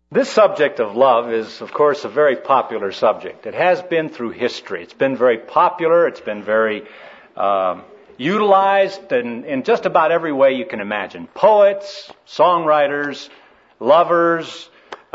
This subject of love is, of course, a very popular subject. It has been through history. It's been very popular. It's been very utilized in just about every way you can imagine. Poets, songwriters, lovers,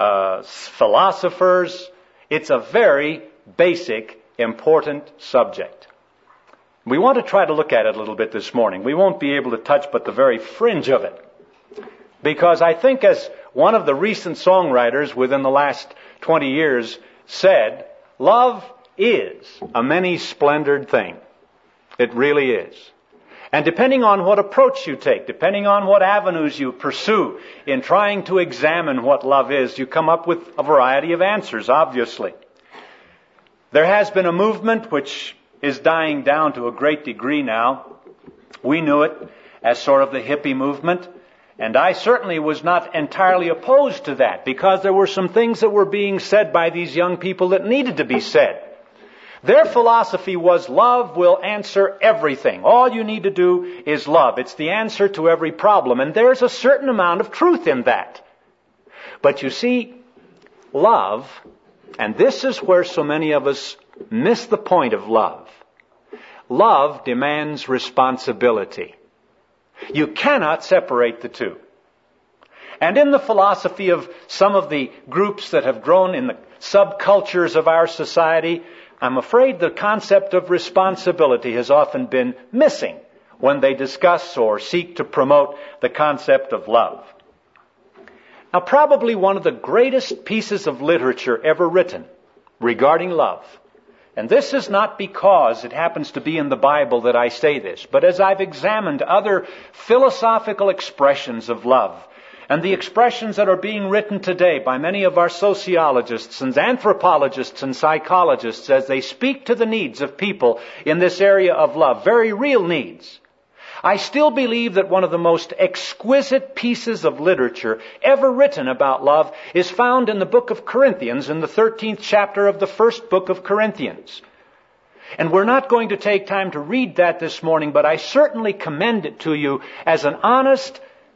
philosophers. It's a very basic, important subject. We want to try to look at it a little bit this morning. We won't be able to touch but the very fringe of it. Because I think, as one of the recent songwriters within the last 20 years said, love is a many-splendored thing. It really is. And depending on what approach you take, depending on what avenues you pursue in trying to examine what love is, you come up with a variety of answers, obviously. There has been a movement which is dying down to a great degree now. We knew it as sort of the hippie movement. And I certainly was not entirely opposed to that, because there were some things that were being said by these young people that needed to be said. Their philosophy was, love will answer everything. All you need to do is love. It's the answer to every problem. And there's a certain amount of truth in that. But you see, love, and this is where so many of us miss the point of love. Love demands responsibility. You cannot separate the two. And in the philosophy of some of the groups that have grown in the subcultures of our society, I'm afraid the concept of responsibility has often been missing when they discuss or seek to promote the concept of love. Now, probably one of the greatest pieces of literature ever written regarding love, and this is not because it happens to be in the Bible that I say this, but as I've examined other philosophical expressions of love, and the expressions that are being written today by many of our sociologists and anthropologists and psychologists as they speak to the needs of people in this area of love, very real needs, I still believe that one of the most exquisite pieces of literature ever written about love is found in the book of Corinthians, in the 13th chapter of the first book of Corinthians. And we're not going to take time to read that this morning, but I certainly commend it to you as an honest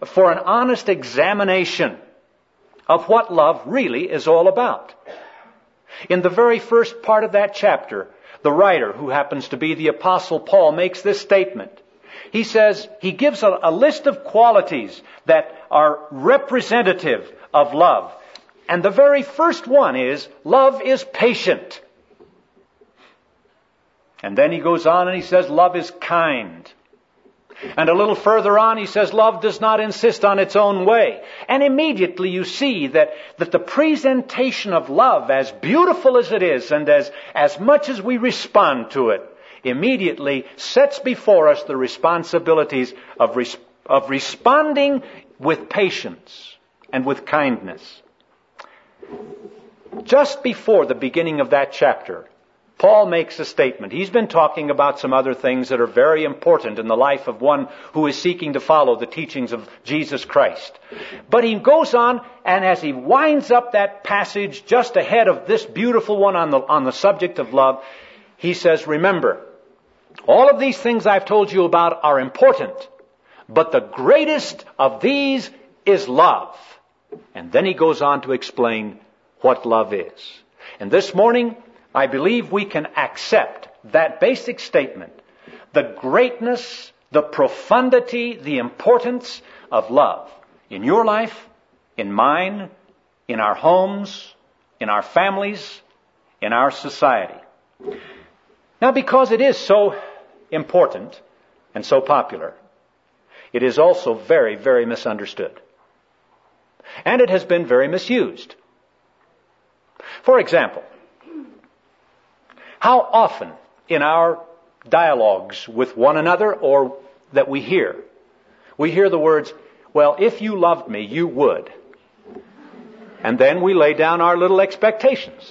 examination of what love really is all about. In the very first part of that chapter, the writer, who happens to be the Apostle Paul, makes this statement. He says, he gives a list of qualities that are representative of love. And the very first one is, love is patient. And then he goes on and he says, love is kind. And a little further on he says, love does not insist on its own way. And immediately you see that the presentation of love, as beautiful as it is and as much as we respond to it, immediately sets before us the responsibilities of responding with patience and with kindness. Just before the beginning of that chapter, Paul makes a statement. He's been talking about some other things that are very important in the life of one who is seeking to follow the teachings of Jesus Christ. But he goes on, and as he winds up that passage just ahead of this beautiful one on the subject of love, he says, remember, all of these things I've told you about are important, but the greatest of these is love. And then he goes on to explain what love is. And this morning, I believe we can accept that basic statement, the greatness, the profundity, the importance of love in your life, in mine, in our homes, in our families, in our society. Now, because it is so important and so popular, it is also very, very misunderstood. And it has been very misused. For example, how often in our dialogues with one another or that we hear the words, well, if you loved me, you would. And then we lay down our little expectations.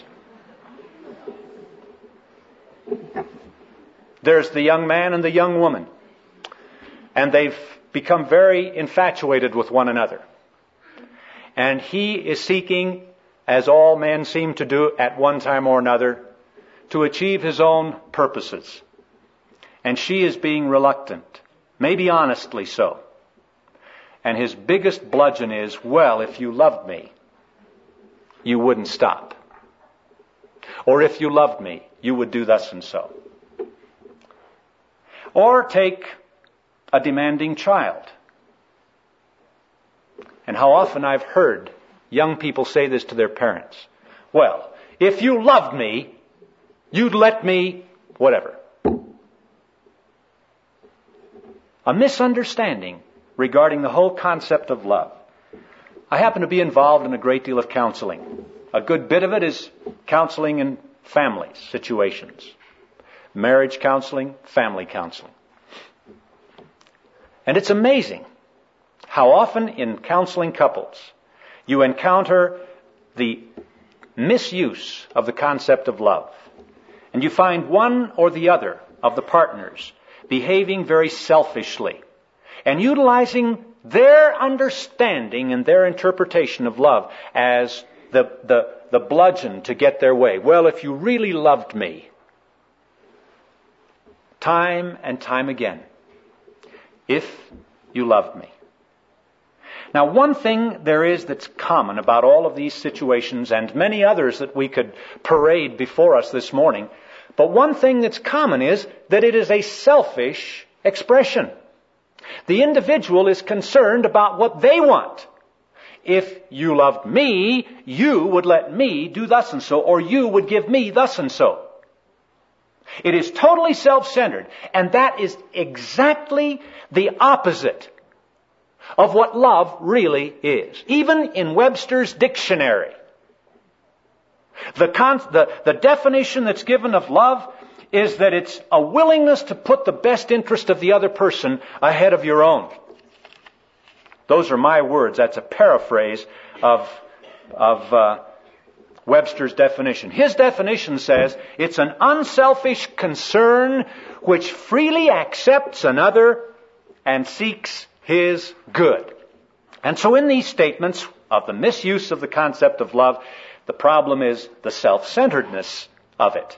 There's the young man and the young woman. And they've become very infatuated with one another. And he is seeking, as all men seem to do at one time or another, to achieve his own purposes. And she is being reluctant, maybe honestly so. And his biggest bludgeon is, well, if you loved me, you wouldn't stop. Or if you loved me, you would do thus and so. Or take a demanding child. And how often I've heard young people say this to their parents. Well, if you loved me, you'd let me, whatever. A misunderstanding regarding the whole concept of love. I happen to be involved in a great deal of counseling. A good bit of it is counseling in family situations. Marriage counseling, family counseling. And it's amazing how often in counseling couples you encounter the misuse of the concept of love. And you find one or the other of the partners behaving very selfishly and utilizing their understanding and their interpretation of love as the bludgeon to get their way. Well, if you really loved me, time and time again, if you loved me. Now, one thing there is that's common about all of these situations and many others that we could parade before us this morning, but one thing that's common is that it is a selfish expression. The individual is concerned about what they want. If you loved me, you would let me do thus and so, or you would give me thus and so. It is totally self-centered, and that is exactly the opposite of what love really is. Even in Webster's dictionary, the definition that's given of love is that it's a willingness to put the best interest of the other person ahead of your own. Those are my words. That's a paraphrase of Webster's definition. His definition says it's an unselfish concern which freely accepts another and seeks his good. And so in these statements of the misuse of the concept of love, the problem is the self-centeredness of it.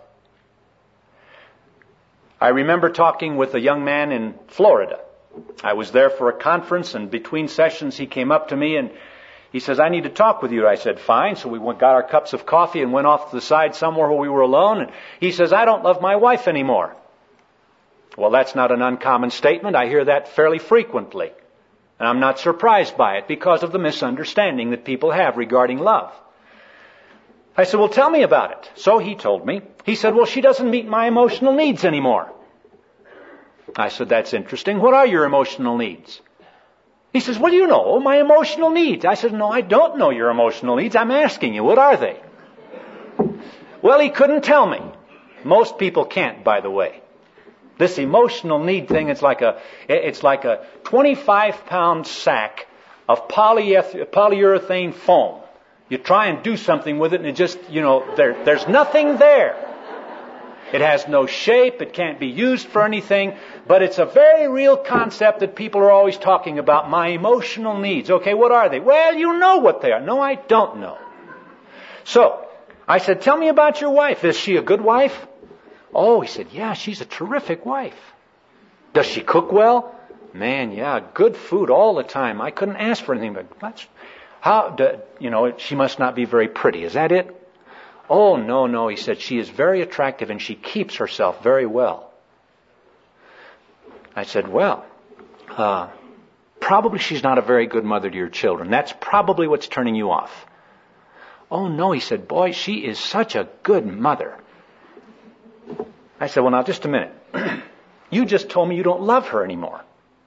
I remember talking with a young man in Florida. I was there for a conference, and between sessions he came up to me and he says, I need to talk with you. I said, fine. So we got our cups of coffee and went off to the side somewhere where we were alone. And he says, I don't love my wife anymore. Well, that's not an uncommon statement. I hear that fairly frequently. And I'm not surprised by it because of the misunderstanding that people have regarding love. I said, well, tell me about it. So he told me. He said, well, she doesn't meet my emotional needs anymore. I said, that's interesting. What are your emotional needs? He says, well, you know, my emotional needs. I said, no, I don't know your emotional needs. I'm asking you, what are they? Well, he couldn't tell me. Most people can't, by the way. This emotional need thing, it's like a 25-pound sack of polyurethane foam. You try and do something with it and it just, there's nothing there. It has no shape. It can't be used for anything. But it's a very real concept that people are always talking about. My emotional needs. Okay, what are they? Well, you know what they are. No, I don't know. So, I said, tell me about your wife. Is she a good wife? Oh, he said, yeah, she's a terrific wife. Does she cook well? Man, yeah, good food all the time. I couldn't ask for anything but she must not be very pretty. Is that it? Oh, no, he said, she is very attractive and she keeps herself very well. I said, well, probably she's not a very good mother to your children. That's probably what's turning you off. Oh, no, he said, boy, she is such a good mother. I said, well, now, just a minute. You just told me you don't love her anymore.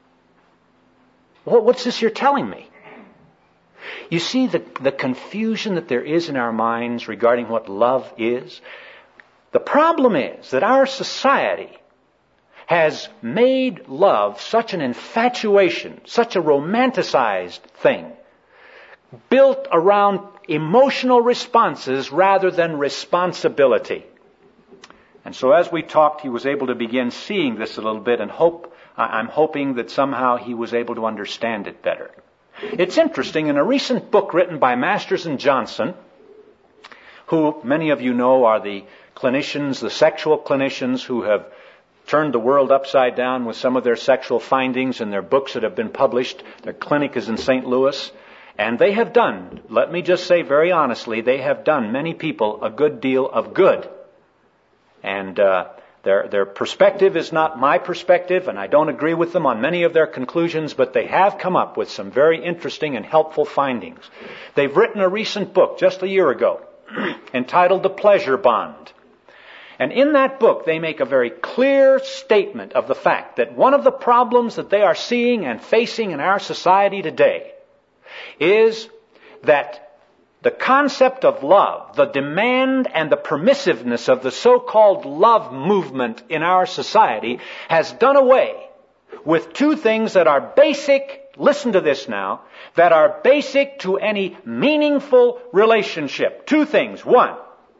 What's this you're telling me? You see the confusion that there is in our minds regarding what love is? The problem is that our society has made love such an infatuation, such a romanticized thing, built around emotional responses rather than responsibility. And so as we talked, he was able to begin seeing this a little bit, and I'm hoping that somehow he was able to understand it better. It's interesting, in a recent book written by Masters and Johnson, who many of you know are the clinicians, the sexual clinicians who have turned the world upside down with some of their sexual findings in their books that have been published. Their clinic is in St. Louis. And they have done, let me just say very honestly, they have done many people a good deal of good. And their perspective is not my perspective, and I don't agree with them on many of their conclusions, but they have come up with some very interesting and helpful findings. They've written a recent book just a year ago entitled The Pleasure Bond. And in that book, they make a very clear statement of the fact that one of the problems that they are seeing and facing in our society today is that the concept of love, the demand and the permissiveness of the so-called love movement in our society has done away with two things that are basic, listen to this now, that are basic to any meaningful relationship. Two things. One,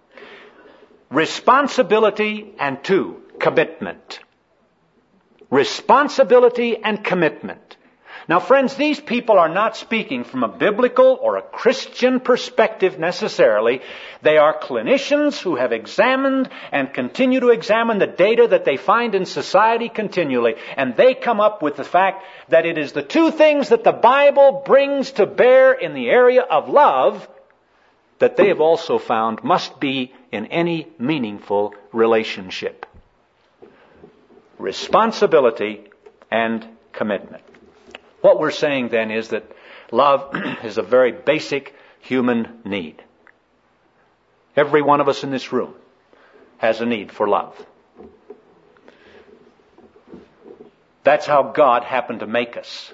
responsibility, and two, commitment. Responsibility and commitment. Now, friends, these people are not speaking from a biblical or a Christian perspective necessarily. They are clinicians who have examined and continue to examine the data that they find in society continually. And they come up with the fact that it is the two things that the Bible brings to bear in the area of love that they have also found must be in any meaningful relationship. Responsibility and commitment. What we're saying then is that love is a very basic human need. Every one of us in this room has a need for love. That's how God happened to make us.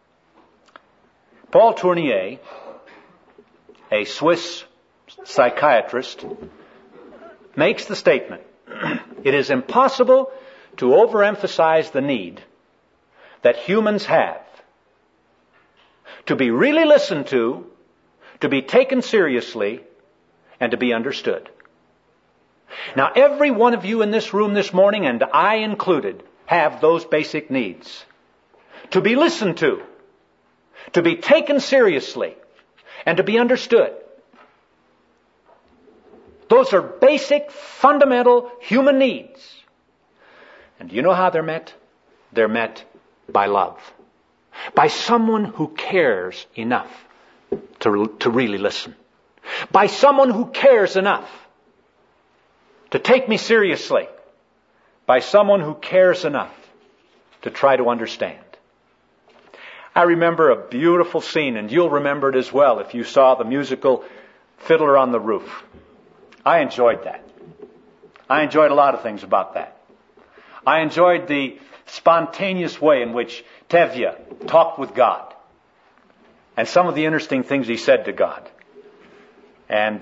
Paul Tournier, a Swiss psychiatrist, makes the statement, it is impossible to overemphasize the need that humans have to be really listened to be taken seriously, and to be understood. Now, every one of you in this room this morning, and I included, have those basic needs. To be listened to be taken seriously, and to be understood. Those are basic, fundamental human needs. And do you know how they're met? They're met by love. By someone who cares enough to really listen. By someone who cares enough to take me seriously. By someone who cares enough to try to understand. I remember a beautiful scene, and you'll remember it as well if you saw the musical Fiddler on the Roof. I enjoyed that. I enjoyed a lot of things about that. I enjoyed the spontaneous way in which Tevye talked with God. And some of the interesting things he said to God. And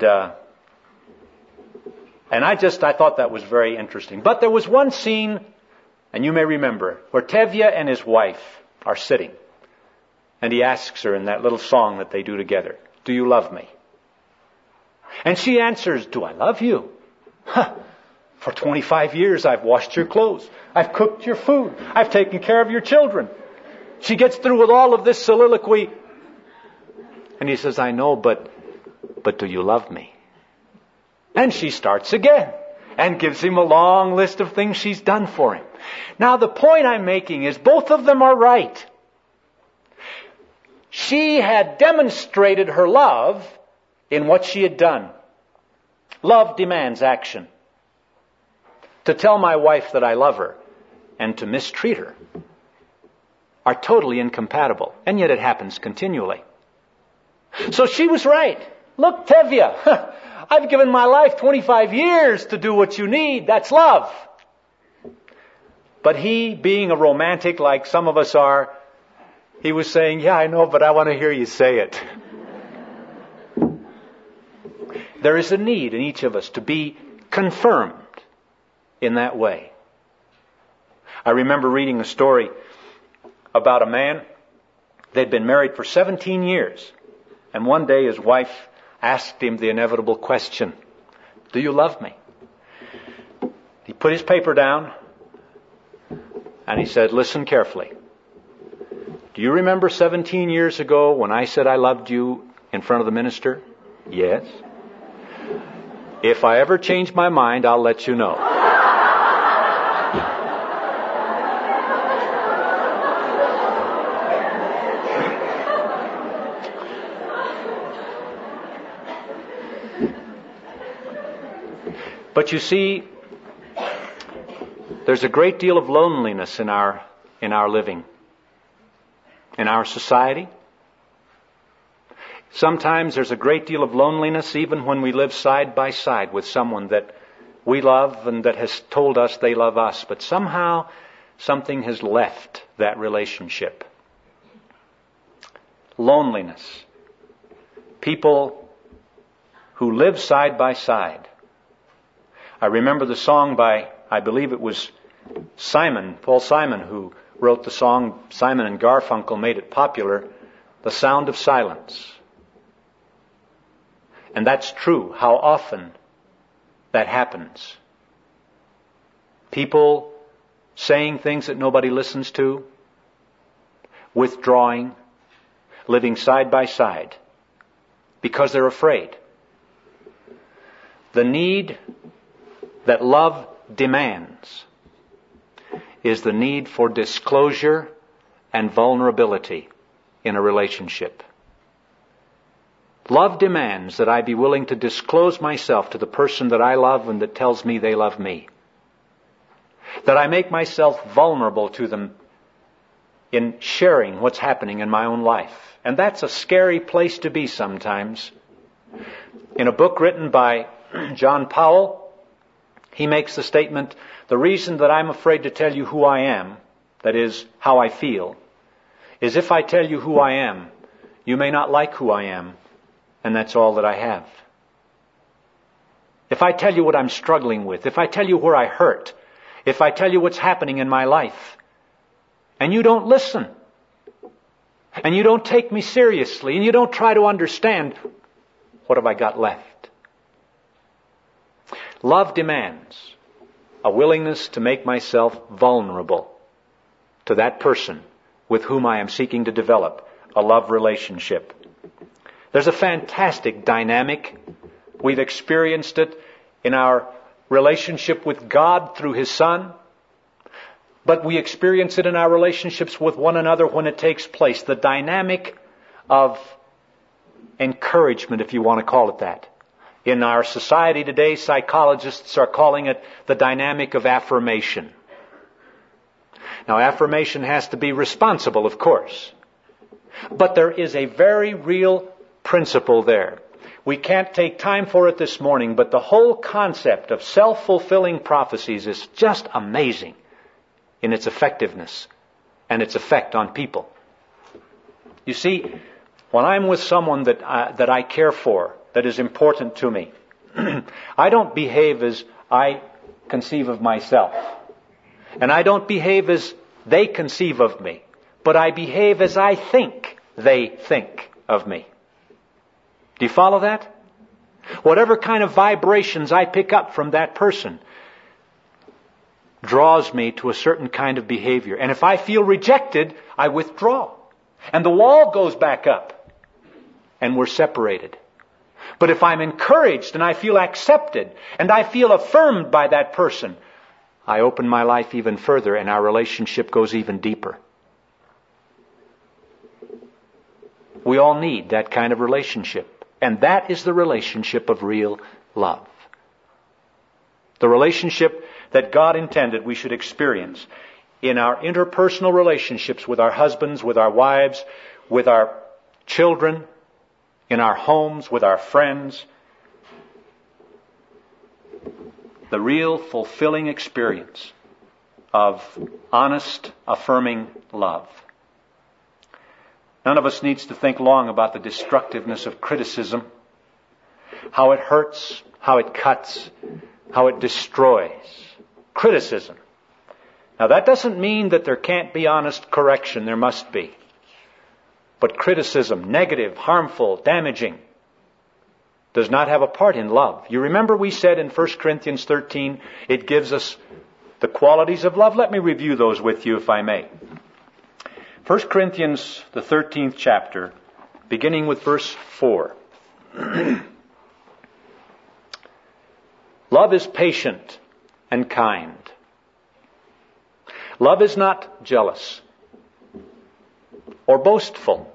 I thought that was very interesting. But there was one scene, and you may remember, where Tevye and his wife are sitting. And he asks her in that little song that they do together, "Do you love me?" And she answers, "Do I love you? For 25 years I've washed your clothes. I've cooked your food. I've taken care of your children." She gets through with all of this soliloquy. And he says, "I know, but do you love me?" And she starts again and gives him a long list of things she's done for him. Now, the point I'm making is both of them are right. She had demonstrated her love in what she had done. Love demands action. To tell my wife that I love her and to mistreat her are totally incompatible, and yet it happens continually. So she was right. Look, Tevye, I've given my life 25 years to do what you need. That's love. But he, being a romantic like some of us are, he was saying, "Yeah, I know, but I want to hear you say it." There is a need in each of us to be confirmed in that way. I remember reading a story about a man. They'd been married for 17 years. And one day his wife asked him the inevitable question, "Do you love me?" He put his paper down and he said, "Listen carefully. Do you remember 17 years ago when I said I loved you in front of the minister?" "Yes." "If I ever change my mind, I'll let you know." But you see, there's a great deal of loneliness in our living, in our society. Sometimes there's a great deal of loneliness even when we live side by side with someone that we love and that has told us they love us. But somehow something has left that relationship. Loneliness. People who live side by side. I remember the song by, I believe it was Paul Simon, who wrote the song. Simon and Garfunkel made it popular, The Sound of Silence. And that's true, how often that happens. People saying things that nobody listens to, withdrawing, living side by side, because they're afraid. The need that love demands is the need for disclosure and vulnerability in a relationship. Love demands that I be willing to disclose myself to the person that I love and that tells me they love me. That I make myself vulnerable to them in sharing what's happening in my own life. And that's a scary place to be sometimes. In a book written by John Powell, he makes the statement, the reason that I'm afraid to tell you who I am, that is, how I feel, is if I tell you who I am, you may not like who I am, and that's all that I have. If I tell you what I'm struggling with, if I tell you where I hurt, if I tell you what's happening in my life, and you don't listen, and you don't take me seriously, and you don't try to understand, what have I got left? Love demands a willingness to make myself vulnerable to that person with whom I am seeking to develop a love relationship. There's a fantastic dynamic. We've experienced it in our relationship with God through His Son. But we experience it in our relationships with one another when it takes place. The dynamic of encouragement, if you want to call it that. In our society today, psychologists are calling it the dynamic of affirmation. Now, affirmation has to be responsible, of course. But there is a very real principle there. We can't take time for it this morning, but the whole concept of self-fulfilling prophecies is just amazing in its effectiveness and its effect on people. You see, when I'm with someone that I care for, that is important to me, I don't behave as I conceive of myself. And I don't behave as they conceive of me, but I behave as I think they think of me. Do you follow that? Whatever kind of vibrations I pick up from that person draws me to a certain kind of behavior. And if I feel rejected, I withdraw. And the wall goes back up. And we're separated. But if I'm encouraged and I feel accepted and I feel affirmed by that person, I open my life even further and our relationship goes even deeper. We all need that kind of relationship. And that is the relationship of real love. The relationship that God intended we should experience in our interpersonal relationships with our husbands, with our wives, with our children, in our homes, with our friends. The real fulfilling experience of honest, affirming love. None of us needs to think long about the destructiveness of criticism, how it hurts, how it cuts, how it destroys. Criticism. Now that doesn't mean that there can't be honest correction. There must be. But criticism, negative, harmful, damaging, does not have a part in love. You remember we said in 1 Corinthians 13, it gives us the qualities of love. Let me review those with you if I may. 1 Corinthians, the 13th chapter, beginning with verse 4. Love is patient and kind. Love is not jealous or boastful.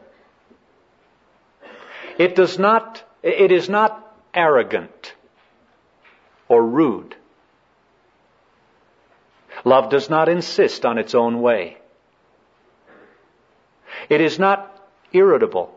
It is not arrogant. or rude. Love does not insist on its own way. It is not irritable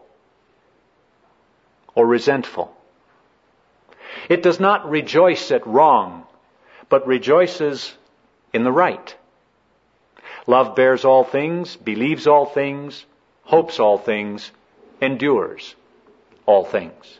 or resentful. It does not rejoice at wrong, but rejoices in the right. Love bears all things, believes all things, hopes all things, endures all things.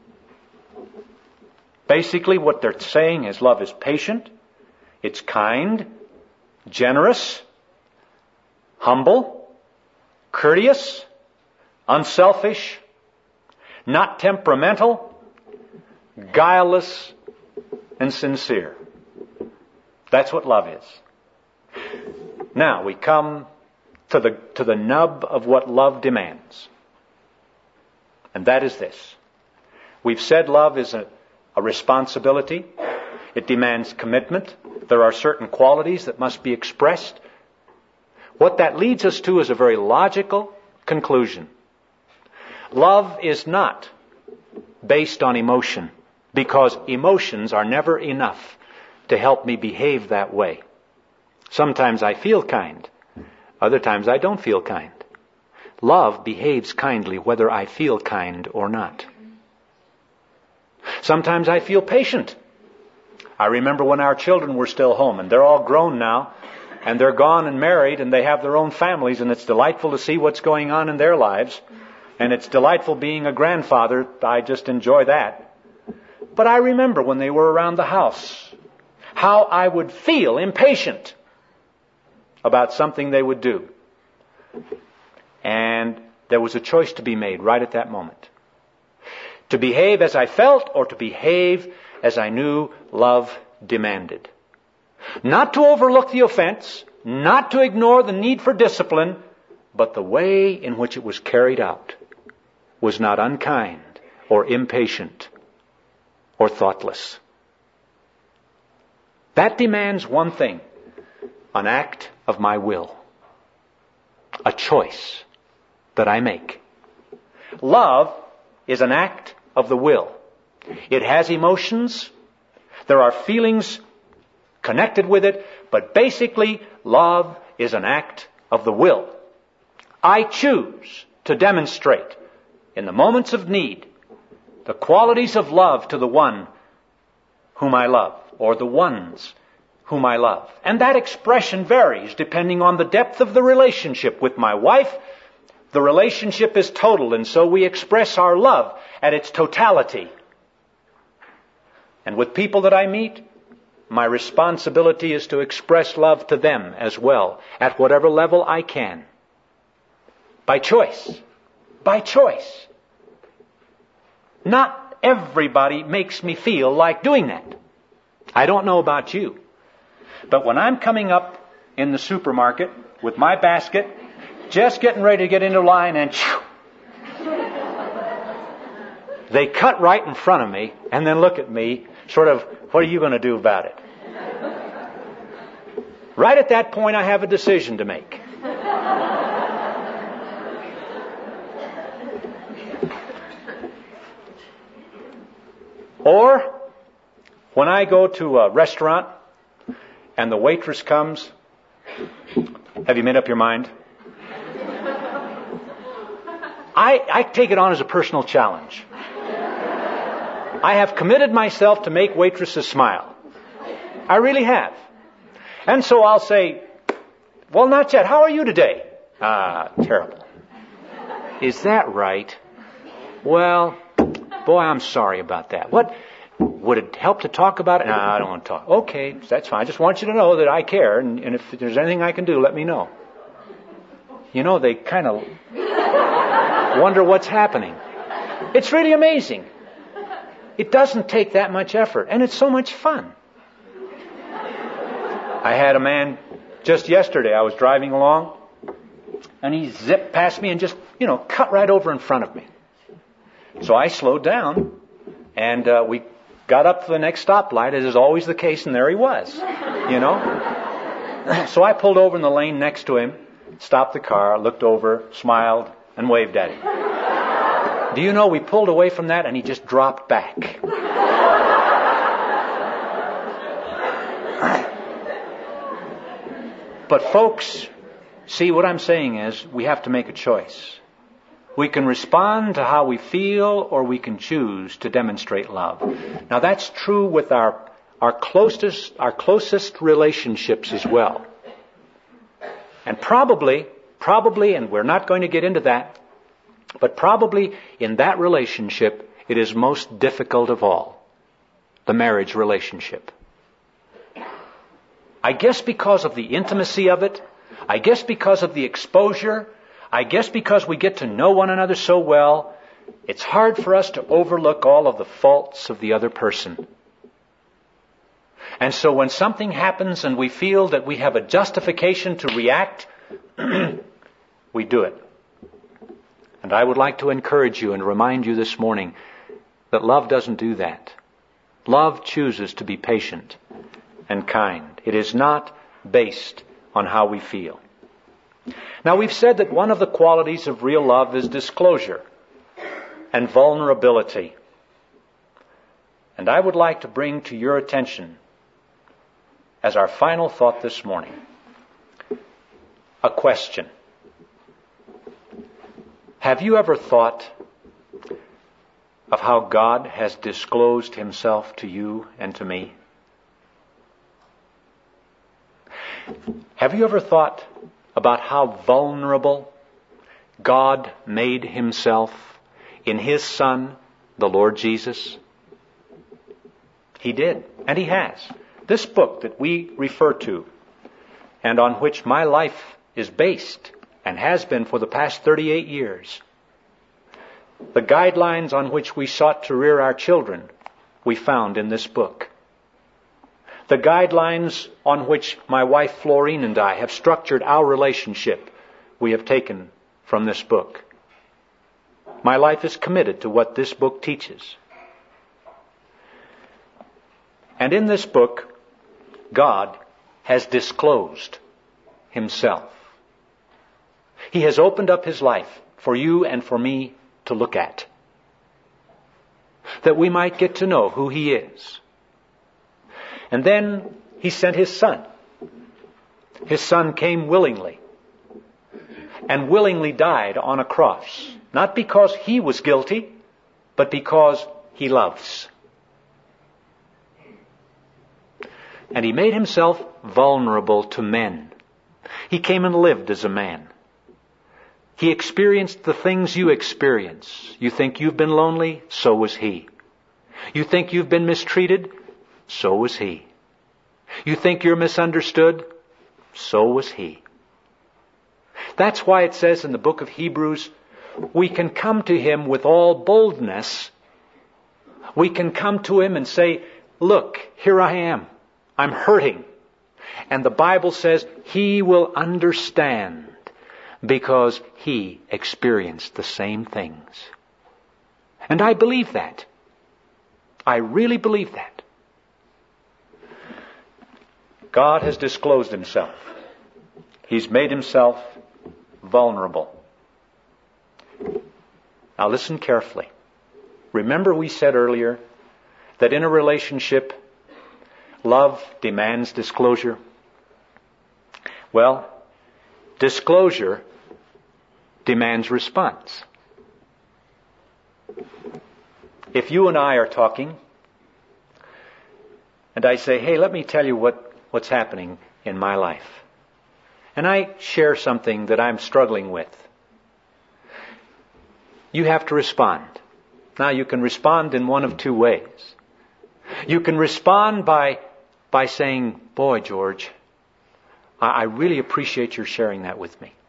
Basically, what they're saying is love is patient, it's kind, generous, humble, courteous, unselfish, not temperamental, guileless, and sincere. That's what love is. Now we come to the nub of what love demands. And that is this. We've said love is a responsibility. It demands commitment. There are certain qualities that must be expressed. What that leads us to is a very logical conclusion. Love is not based on emotion, because emotions are never enough to help me behave that way. Sometimes I feel kind. Other times I don't feel kind. Love behaves kindly whether I feel kind or not. Sometimes I feel patient. I remember when our children were still home, and they're all grown now, and they're gone and married, and they have their own families, and it's delightful to see what's going on in their lives. And it's delightful being a grandfather. I just enjoy that. But I remember when they were around the house, how I would feel impatient about something they would do. And there was a choice to be made right at that moment. To behave as I felt or to behave as I knew love demanded. Not to overlook the offense, not to ignore the need for discipline, but the way in which it was carried out was not unkind or impatient or thoughtless. That demands one thing, an act of my will, a choice that I make. Love is an act of the will. It has emotions. There are feelings connected with it, but basically love is an act of the will. I choose to demonstrate in the moments of need the qualities of love to the one whom I love, or the ones whom I love. And that expression varies depending on the depth of the relationship. With my wife, the relationship is total, and so we express our love at its totality. And with people that I meet, my responsibility is to express love to them as well, at whatever level I can. By choice. By choice. Not everybody makes me feel like doing that. I don't know about you. But when I'm coming up in the supermarket with my basket, just getting ready to get into line, and they cut right in front of me and then look at me, sort of, what are you going to do about it? Right at that point, I have a decision to make. Or, when I go to a restaurant and the waitress comes, have you made up your mind? I take it on as a personal challenge. I have committed myself to make waitresses smile. I really have. And so I'll say, well, not yet. How are you today? Terrible. Is that right? Well, boy, I'm sorry about that. What? Would it help to talk about it? No, I don't want to talk. Okay, that's fine. I just want you to know that I care, and if there's anything I can do, let me know. You know, they kind of wonder what's happening. It's really amazing. It doesn't take that much effort, and it's so much fun. I had a man just yesterday. I was driving along, and he zipped past me and just, cut right over in front of me. So I slowed down, and we got up to the next stoplight, as is always the case, and there he was, So I pulled over in the lane next to him, stopped the car, looked over, smiled, and waved at him. Do you know, we pulled away from that, and he just dropped back. But folks, see, what I'm saying is we have to make a choice. We can respond to how we feel, or we can choose to demonstrate love. Now that's true with our closest relationships as well. And probably, and we're not going to get into that, but probably in that relationship, it is most difficult of all, the marriage relationship. I guess because of the intimacy of it, I guess because of the exposure, I guess because we get to know one another so well, it's hard for us to overlook all of the faults of the other person. And so when something happens and we feel that we have a justification to react, we do it. And I would like to encourage you and remind you this morning that love doesn't do that. Love chooses to be patient and kind. It is not based on how we feel. Now, we've said that one of the qualities of real love is disclosure and vulnerability. And I would like to bring to your attention, as our final thought this morning, a question. Have you ever thought of how God has disclosed Himself to you and to me? Have you ever thought about how vulnerable God made Himself in His Son, the Lord Jesus? He did, and He has. This book that we refer to, and on which my life is based, and has been for the past 38 years, the guidelines on which we sought to rear our children, we found in this book. The guidelines on which my wife Florine and I have structured our relationship, we have taken from this book. My life is committed to what this book teaches. And in this book, God has disclosed Himself. He has opened up His life for you and for me to look at, that we might get to know who He is. And then He sent His Son. His Son came willingly, and willingly died on a cross, not because He was guilty, but because He loves. And He made Himself vulnerable to men. He came and lived as a man. He experienced the things you experience. You think you've been lonely? So was He. You think you've been mistreated? So was He. You think you're misunderstood? So was He. That's why it says in the book of Hebrews, we can come to Him with all boldness. We can come to Him and say, look, here I am. I'm hurting. And the Bible says He will understand because He experienced the same things. And I believe that. I really believe that. God has disclosed Himself. He's made Himself vulnerable. Now listen carefully. Remember we said earlier that in a relationship, love demands disclosure. Well, disclosure demands response. If you and I are talking, and I say, hey, let me tell you what's happening in my life, and I share something that I'm struggling with, you have to respond. Now, you can respond in one of two ways. You can respond by saying, boy, George, I really appreciate your sharing that with me.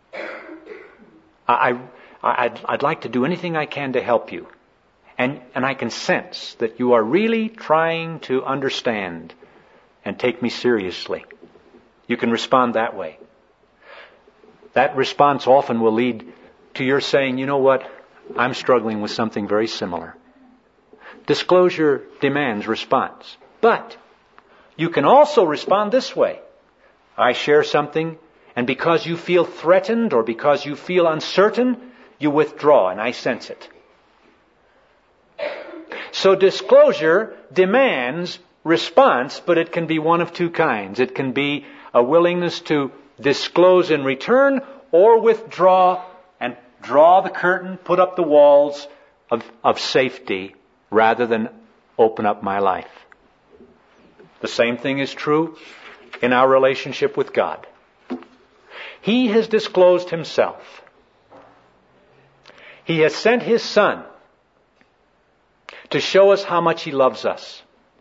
I'd like to do anything I can to help you. And I can sense that you are really trying to understand and take me seriously. You can respond that way. That response often will lead to your saying, you know what, I'm struggling with something very similar. Disclosure demands response. But you can also respond this way. I share something, and because you feel threatened or because you feel uncertain, you withdraw, and I sense it. So disclosure demands response, but it can be one of two kinds. It can be a willingness to disclose in return or withdraw and draw the curtain, put up the walls of safety rather than open up my life. The same thing is true in our relationship with God. He has disclosed himself. He has sent his Son to show us how much he loves us.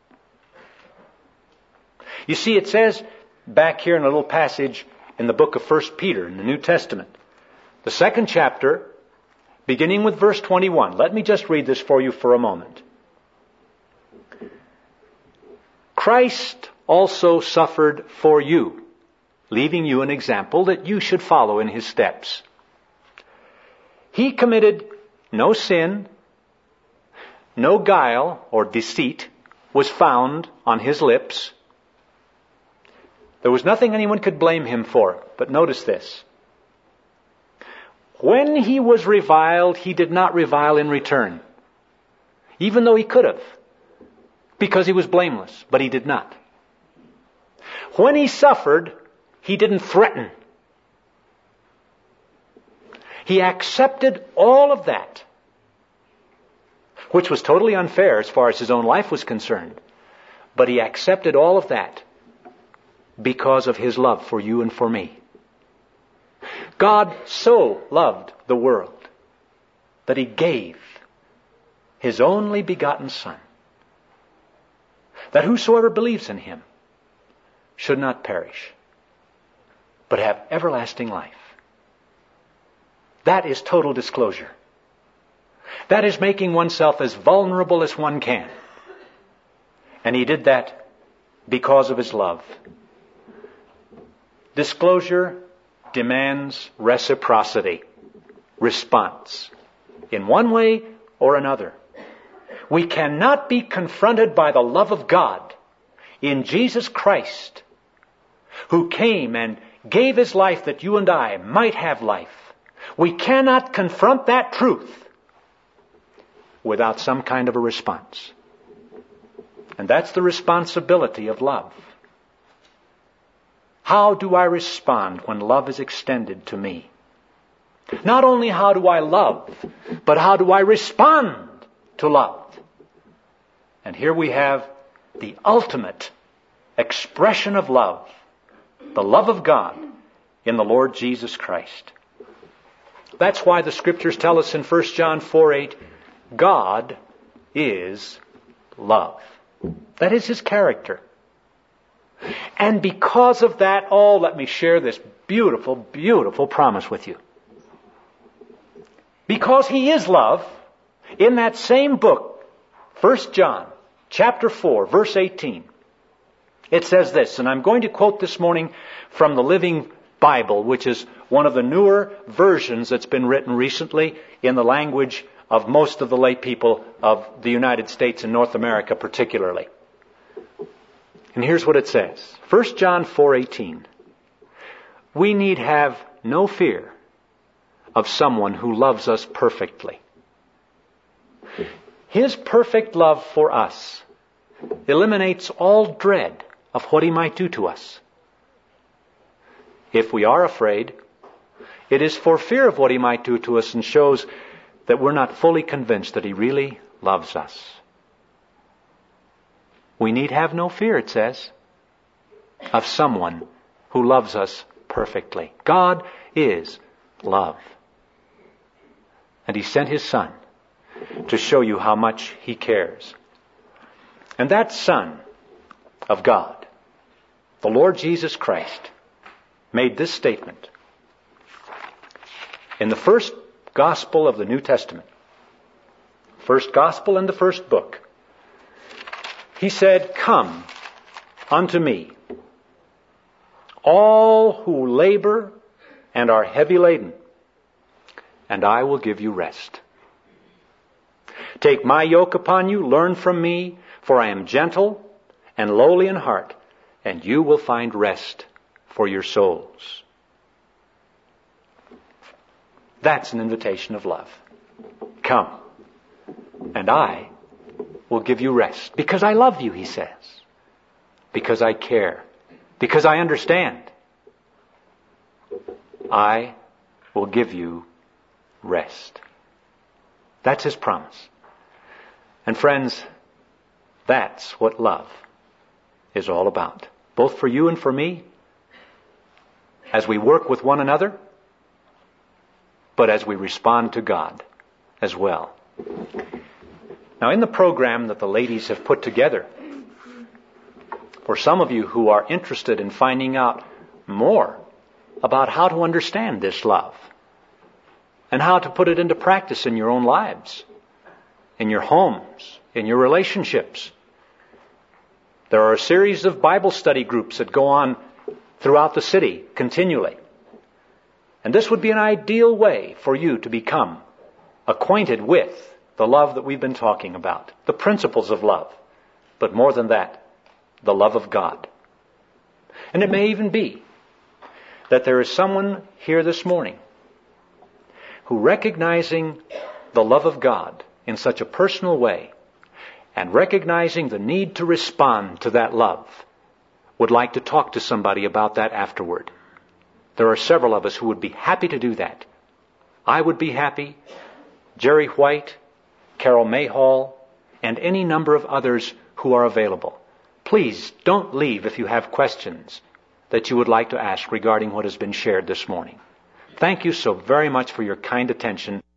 You see, it says back here in a little passage in the book of 1 Peter in the New Testament, the 2nd chapter, beginning with verse 21. Let me just read this for you for a moment. Christ also suffered for you, leaving you an example that you should follow in his steps. He committed no sin, no guile or deceit was found on his lips. There was nothing anyone could blame him for. But notice this. When he was reviled, he did not revile in return, even though he could have, because he was blameless, but he did not. When he suffered, he didn't threaten. He accepted all of that, which was totally unfair as far as his own life was concerned. But he accepted all of that because of his love for you and for me. God so loved the world that he gave his only begotten Son, that whosoever believes in him should not perish, but have everlasting life. That is total disclosure. That is making oneself as vulnerable as one can. And he did that because of his love. Disclosure demands reciprocity, response, in one way or another. We cannot be confronted by the love of God in Jesus Christ, who came and gave his life that you and I might have life. We cannot confront that truth without some kind of a response. And that's the responsibility of love. How do I respond when love is extended to me? Not only how do I love, but how do I respond to love? And here we have the ultimate expression of love, the love of God in the Lord Jesus Christ. That's why the Scriptures tell us in 1 John 4:8, God is love. That is his character. And because of that, let me share this beautiful, beautiful promise with you. Because he is love, in that same book, 1 John chapter 4, verse 18, it says this, and I'm going to quote this morning from the Living Bible, which is one of the newer versions that's been written recently in the language of most of the lay people of the United States and North America particularly. And here's what it says. 1 John 4:18. We need have no fear of someone who loves us perfectly. His perfect love for us eliminates all dread of what he might do to us. If we are afraid, it is for fear of what he might do to us and shows that we're not fully convinced that he really loves us. We need have no fear, it says, of someone who loves us perfectly. God is love. And he sent his Son to show you how much he cares. And that Son of God, the Lord Jesus Christ, made this statement in the first gospel of the New Testament, first gospel and the first book. He said, "Come unto me, all who labor and are heavy laden, and I will give you rest. Take my yoke upon you, learn from me, for I am gentle and lowly in heart, and you will find rest for your souls." That's an invitation of love. Come, and I will give you rest. Because I love you, he says. Because I care. Because I understand. I will give you rest. That's His promise. And friends, that's what love is all about. Both for you and for me, as we work with one another, but as we respond to God as well. Now, in the program that the ladies have put together, for some of you who are interested in finding out more about how to understand this love and how to put it into practice in your own lives, in your homes, in your relationships, there are a series of Bible study groups that go on throughout the city continually. And this would be an ideal way for you to become acquainted with the love that we've been talking about, the principles of love, but more than that, the love of God. And it may even be that there is someone here this morning who, recognizing the love of God in such a personal way and recognizing the need to respond to that love, would like to talk to somebody about that afterward. There are several of us who would be happy to do that. I would be happy, Jerry White, Carol Mayhall, and any number of others who are available. Please don't leave if you have questions that you would like to ask regarding what has been shared this morning. Thank you so very much for your kind attention.